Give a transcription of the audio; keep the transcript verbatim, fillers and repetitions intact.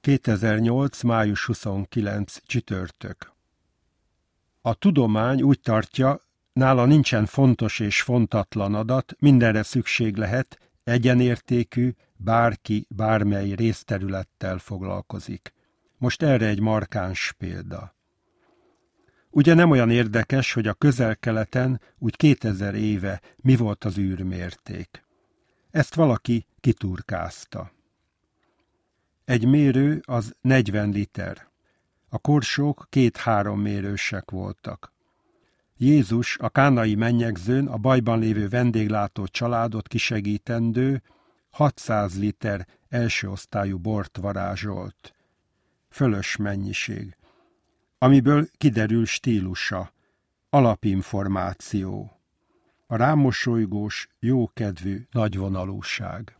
kétezer-nyolc. május huszonkilencedike csütörtök. A tudomány úgy tartja, nála nincsen fontos és fontatlan adat, mindenre szükség lehet, egyenértékű, bárki, bármely részterülettel foglalkozik. Most erre egy markáns példa. Ugye nem olyan érdekes, hogy a Közel-Keleten úgy kétezer éve mi volt az űrmérték. Ezt valaki kiturkázta. Egy mérő az negyven liter. A korsók két-három mérősek voltak. Jézus a kánai mennyegzőn a bajban lévő vendéglátó családot kisegítendő hatszáz liter első osztályú bort varázsolt. Fölös mennyiség, amiből kiderül stílusa, alapinformáció, a rámosolygós, jókedvű nagyvonalúság.